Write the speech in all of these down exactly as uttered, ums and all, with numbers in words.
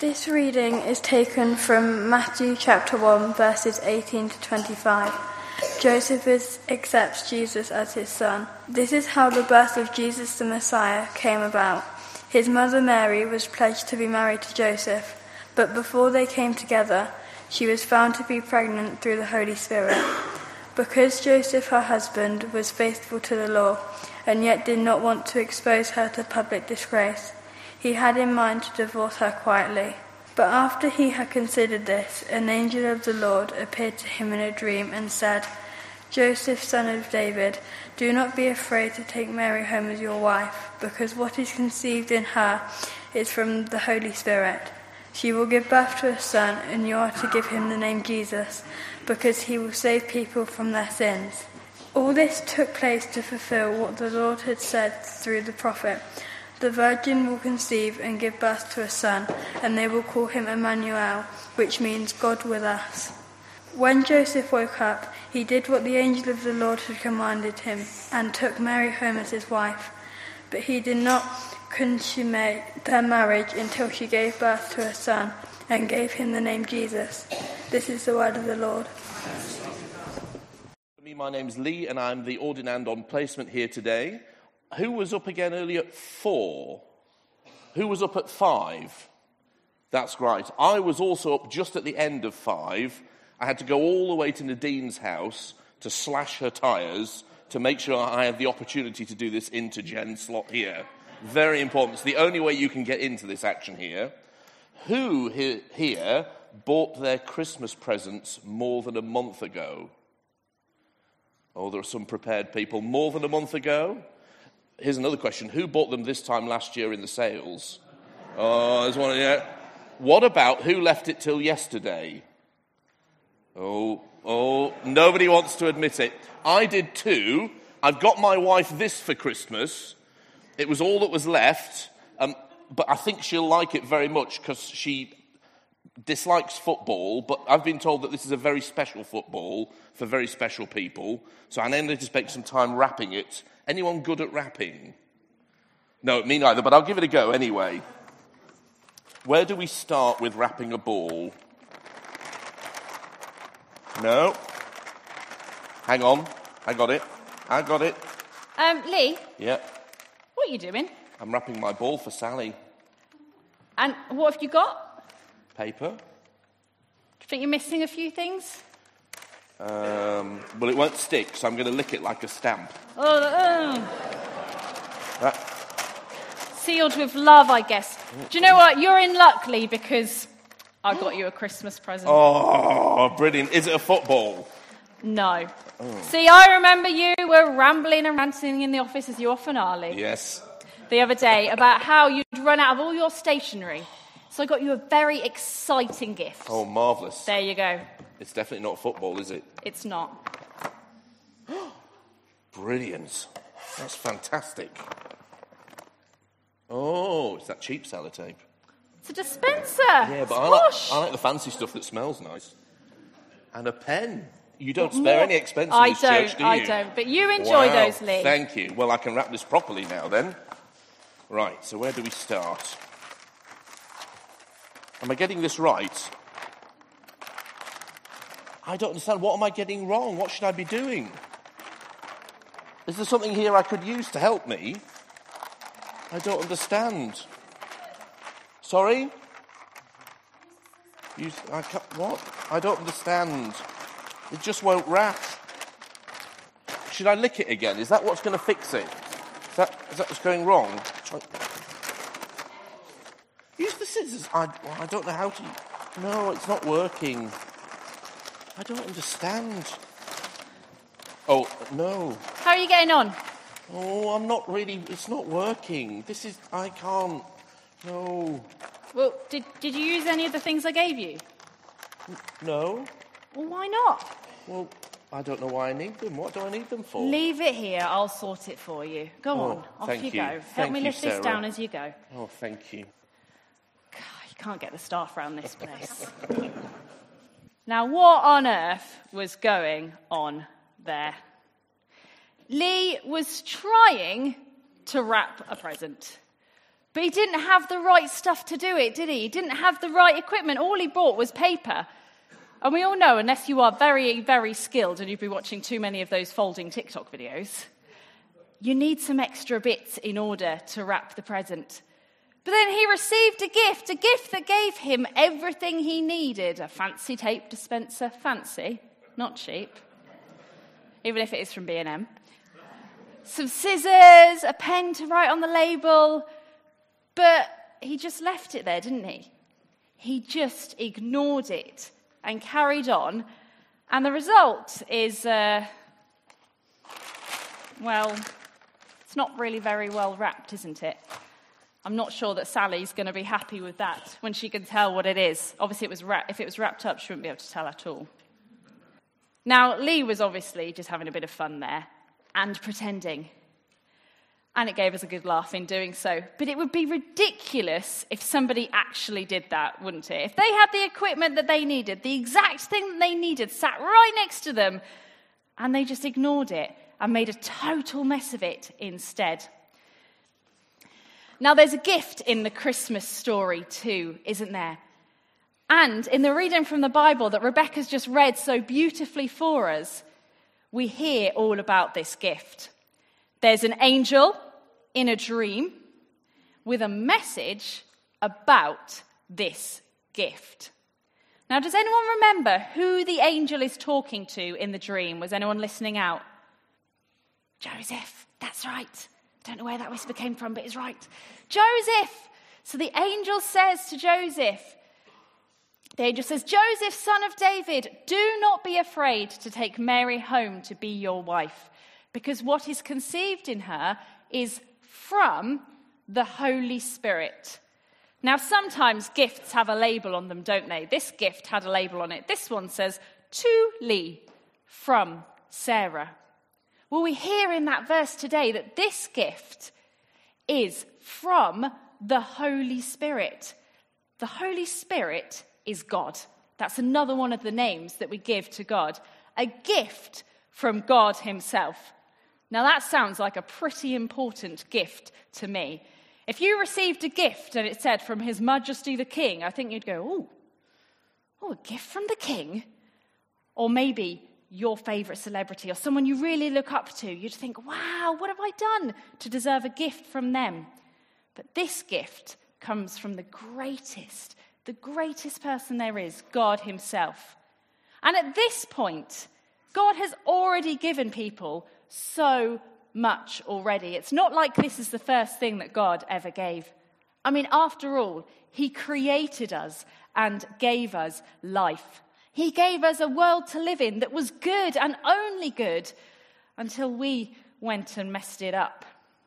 This reading is taken from Matthew chapter one, verses eighteen to twenty-five. Joseph is, accepts Jesus as his son. This is how the birth of Jesus the Messiah came about. His mother Mary was pledged to be married to Joseph, but before they came together, she was found to be pregnant through the Holy Spirit. Because Joseph, her husband, was faithful to the law, and yet did not want to expose her to public disgrace, he had in mind to divorce her quietly. But after he had considered this, an angel of the Lord appeared to him in a dream and said, "Joseph, son of David, do not be afraid to take Mary home as your wife, because what is conceived in her is from the Holy Spirit. She will give birth to a son, and you are to give him the name Jesus, because he will save people from their sins." All this took place to fulfill what the Lord had said through the prophet. "The virgin will conceive and give birth to a son, and they will call him Emmanuel," which means God with us. When Joseph woke up, he did what the angel of the Lord had commanded him, and took Mary home as his wife. But he did not consummate their marriage until she gave birth to a son, and gave him the name Jesus. This is the word of the Lord. My name's Lee, and I'm the ordinand on placement here today. Who was up again earlier at four? Who was up at five? That's right. I was also up just at the end of five. I had to go all the way to Nadine's house to slash her tyres to make sure I had the opportunity to do this intergen slot here. Very important. It's the only way you can get into this action here. Who he- here bought their Christmas presents more than a month ago? Oh, there are some prepared people. More than a month ago? Here's another question. Who bought them this time last year in the sales? Oh, there's one. Yeah. What about who left it till yesterday? Oh, oh, nobody wants to admit it. I did too. I've got my wife this for Christmas. It was all that was left, um, but I think she'll like it very much because she dislikes football, but I've been told that this is a very special football for very special people, so I need to spend some time wrapping it. Anyone good at wrapping? No, me neither, but I'll give it a go anyway. Where do we start with wrapping a ball? No? Hang on. I got it. I got it. Um, Lee? Yeah? What are you doing? I'm wrapping my ball for Sally. And what have you got? Paper. Do you think you're missing a few things? Um, well, it won't stick, so I'm going to lick it like a stamp. Oh, oh. That. Sealed with love, I guess. Do you know what? You're in luck, Lee, because I got you a Christmas present. Oh, brilliant. Is it a football? No. Oh. See, I remember you were rambling and ranting in the office, as you often are, Lee. Yes. The other day, about how you'd run out of all your stationery. So I got you a very exciting gift. Oh, marvellous. There you go. It's definitely not football, is it? It's not. Brilliant. That's fantastic. Oh, it's that cheap sellotape. It's a dispenser. Yeah, but I like, I like the fancy stuff that smells nice. And a pen. You don't spare More. any expense I in this don't, church, do you? I don't. But you enjoy Wow. those, Lee. Thank you. Well, I can wrap this properly now, then. Right, so where do we start? Am I getting this right? I don't understand. What am I getting wrong? What should I be doing? Is there something here I could use to help me? I don't understand. Sorry? Use, I can't, what? I don't understand. It just won't wrap. Should I lick it again? Is that what's going to fix it? Is that, is that what's going wrong? Use the scissors. I, well, I don't know how to... No, it's not working. I don't understand. Oh, no. How are you getting on? Oh, I'm not really... It's not working. This is... I can't... No. Well, did, did you use any of the things I gave you? No. Well, why not? Well, I don't know why I need them. What do I need them for? Leave it here. I'll sort it for you. Go Oh, on. Off thank you, you. go. Help Thank me you, lift this Sarah. down as you go. Oh, thank you. God, you can't get the staff around this place. Now, what on earth was going on there? Lee was trying to wrap a present, But he didn't have the right stuff to do it, did he? He didn't have the right equipment. All he brought was paper. And we all know, unless you are very, very skilled and you've been watching too many of those folding TikTok videos, you need some extra bits in order to wrap the present. But then he received a gift, a gift that gave him everything he needed. A fancy tape dispenser, fancy, not cheap, even if it is from B and M. Some scissors, a pen to write on the label. But he just left it there, didn't he? He just ignored it and carried on. And the result is, uh, well, it's not really very well wrapped, isn't it? I'm not sure that Sally's going to be happy with that when she can tell what it is. Obviously, it was ra- if it was wrapped up, she wouldn't be able to tell at all. Now, Lee was obviously just having a bit of fun there and pretending. And it gave us a good laugh in doing so. But it would be ridiculous if somebody actually did that, wouldn't it? If they had the equipment that they needed, the exact thing that they needed sat right next to them, and they just ignored it and made a total mess of it instead. Now, there's a gift in the Christmas story too, isn't there? And in the reading from the Bible that Rebecca's just read so beautifully for us, we hear all about this gift. There's an angel in a dream with a message about this gift. Now, does anyone remember who the angel is talking to in the dream? Was anyone listening out? Joseph, that's right. Don't know where that whisper came from, but it's right. Joseph! So the angel says to Joseph, the angel says, Joseph, son of David, do not be afraid to take Mary home to be your wife, because what is conceived in her is from the Holy Spirit. Now, sometimes gifts have a label on them, don't they? This gift had a label on it. This one says, to Lee, from Sarah. Well, we hear in that verse today that this gift is from the Holy Spirit. The Holy Spirit is God. That's another one of the names that we give to God. A gift from God himself. Now, that sounds like a pretty important gift to me. If you received a gift and it said from His Majesty the King, I think you'd go, oh, oh, a gift from the King? Or maybe your favourite celebrity or someone you really look up to. You'd think, wow, what have I done to deserve a gift from them? But this gift comes from the greatest, the greatest person there is, God himself. And at this point, God has already given people so much already. It's not like this is the first thing that God ever gave. I mean, after all, he created us and gave us life. He gave us a world to live in that was good and only good until we went and messed it up.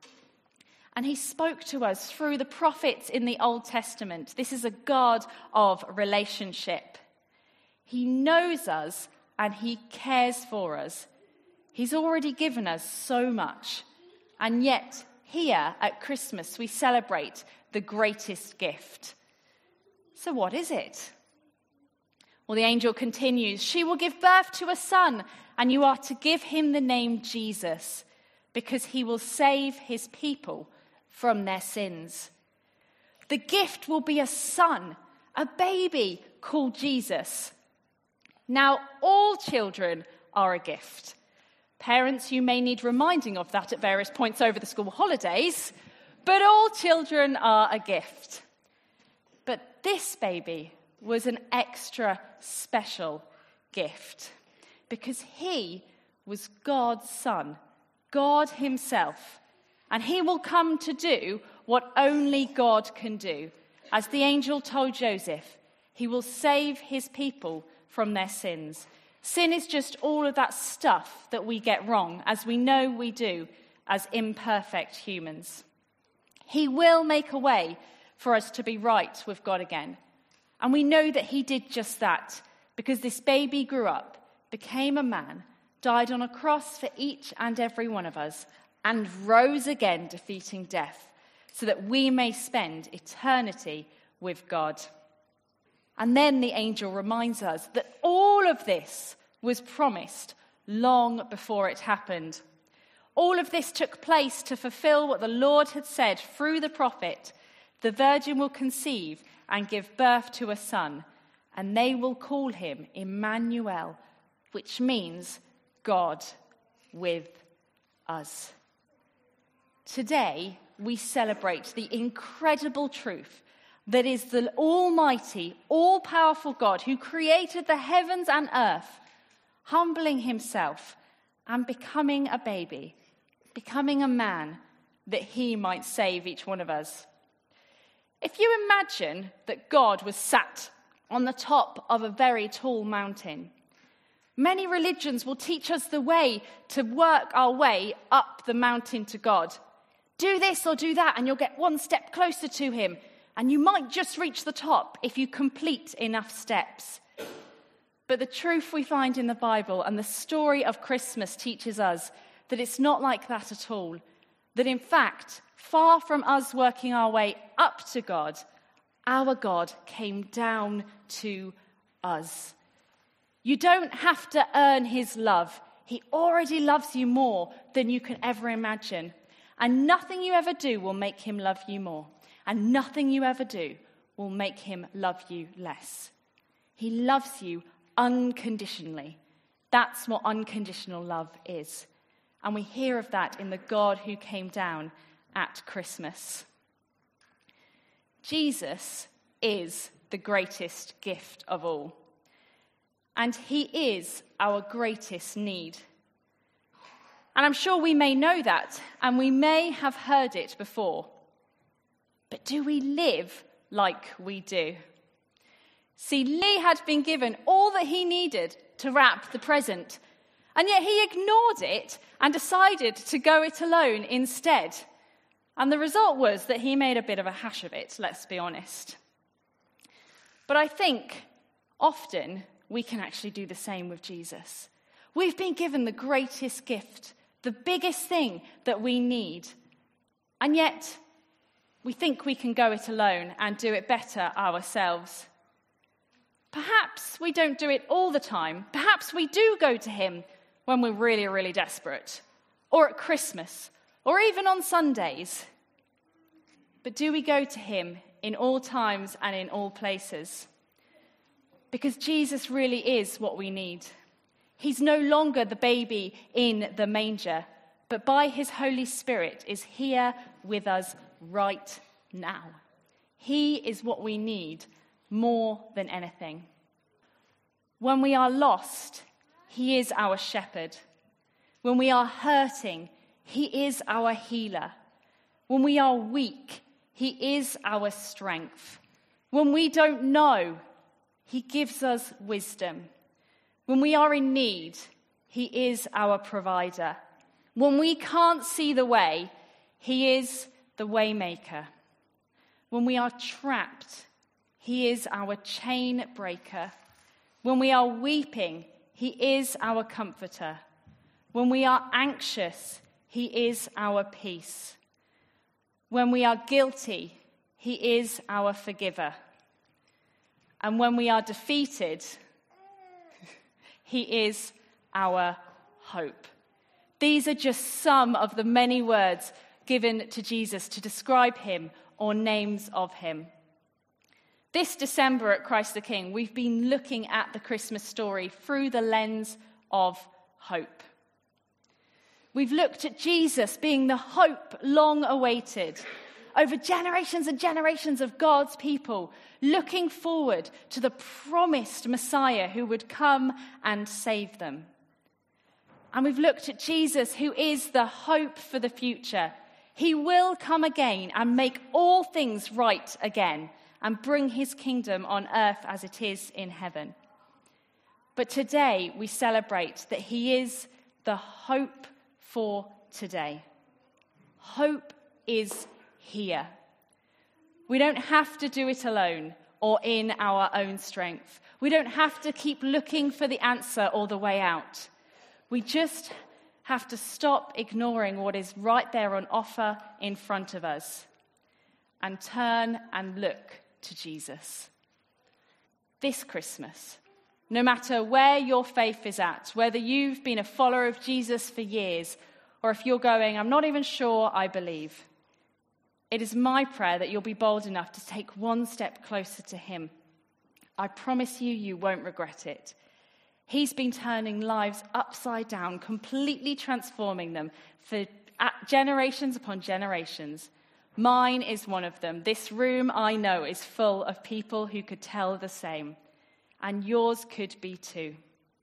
And he spoke to us through the prophets in the Old Testament. This is a God of relationship. He knows us and he cares for us. He's already given us so much. And yet, here at Christmas, we celebrate the greatest gift. So what is it? Well, the angel continues, she will give birth to a son, and you are to give him the name Jesus, because he will save his people from their sins. The gift will be a son, a baby called Jesus. Now, all children are a gift. Parents, you may need reminding of that at various points over the school holidays, but all children are a gift. But this baby was an extra special gift because he was God's son, God himself, and he will come to do what only God can do. As the angel told Joseph, he will save his people from their sins. Sin is just all of that stuff that we get wrong, as we know we do as imperfect humans. He will make a way for us to be right with God again. And we know that he did just that, because this baby grew up, became a man, died on a cross for each and every one of us, and rose again, defeating death, so that we may spend eternity with God. And then the angel reminds us that all of this was promised long before it happened. All of this took place to fulfill what the Lord had said through the prophet, The virgin will conceive and give birth to a son, and they will call him Emmanuel, which means God with us. Today, we celebrate the incredible truth that is the almighty, all-powerful God who created the heavens and earth, humbling himself and becoming a baby, becoming a man, that he might save each one of us. If you imagine that God was sat on the top of a very tall mountain, many religions will teach us the way to work our way up the mountain to God. Do this or do that, and you'll get one step closer to him, and you might just reach the top if you complete enough steps. But the truth we find in the Bible and the story of Christmas teaches us that it's not like that at all. That in fact, far from us working our way up to God, our God came down to us. You don't have to earn his love. He already loves you more than you can ever imagine. And nothing you ever do will make him love you more. And nothing you ever do will make him love you less. He loves you unconditionally. That's what unconditional love is. And we hear of that in the God who came down at Christmas. Jesus is the greatest gift of all. And he is our greatest need. And I'm sure we may know that, and we may have heard it before. But do we live like we do? See, Lee had been given all that he needed to wrap the present, and yet he ignored it and decided to go it alone instead. And the result was that he made a bit of a hash of it, let's be honest. But I think often we can actually do the same with Jesus. We've been given the greatest gift, the biggest thing that we need, and yet we think we can go it alone and do it better ourselves. Perhaps we don't do it all the time. Perhaps we do go to him when we're really, really desperate, or at Christmas, or even on Sundays. But do we go to him in all times and in all places? Because Jesus really is what we need. He's no longer the baby in the manger, but by his Holy Spirit is here with us right now. He is what we need more than anything. When we are lost, he is our shepherd. When we are hurting, he is our healer. When we are weak, he is our strength. When we don't know, he gives us wisdom. When we are in need, he is our provider. When we can't see the way, he is the way maker. When we are trapped, he is our chain breaker. When we are weeping, he is our comforter. When we are anxious, he is our peace. When we are guilty, he is our forgiver. And when we are defeated, he is our hope. These are just some of the many words given to Jesus to describe him or names of him. This December at Christ the King, we've been looking at the Christmas story through the lens of hope. We've looked at Jesus being the hope long awaited over generations and generations of God's people, looking forward to the promised Messiah who would come and save them. And we've looked at Jesus, who is the hope for the future. He will come again and make all things right again and bring his kingdom on earth as it is in heaven. But today we celebrate that he is the hope for today. Hope is here. We don't have to do it alone or in our own strength. We don't have to keep looking for the answer or the way out. We just have to stop ignoring what is right there on offer in front of us and turn and look to Jesus. This Christmas, no matter where your faith is at, whether you've been a follower of Jesus for years, or if you're going, I'm not even sure I believe, It is my prayer that you'll be bold enough to take one step closer to him. I promise you, you won't regret it. He's been turning lives upside down, completely transforming them for generations upon generations. Mine is one of them. This room, I know, is full of people who could tell the same. And yours could be too.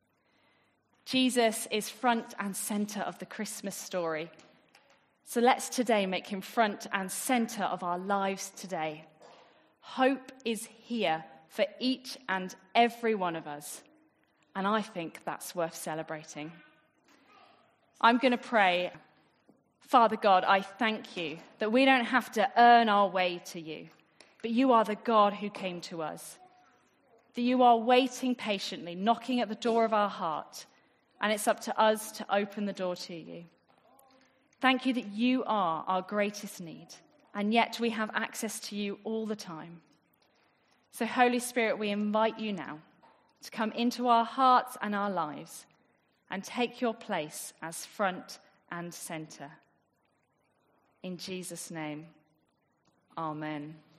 Jesus is front and center of the Christmas story. So let's today make him front and center of our lives today. Hope is here for each and every one of us. And I think that's worth celebrating. I'm going to pray. Father God, I thank you that we don't have to earn our way to you, but you are the God who came to us. That you are waiting patiently, knocking at the door of our heart, and it's up to us to open the door to you. Thank you that you are our greatest need, and yet we have access to you all the time. So Holy Spirit, we invite you now to come into our hearts and our lives and take your place as front and center. In Jesus' name, amen.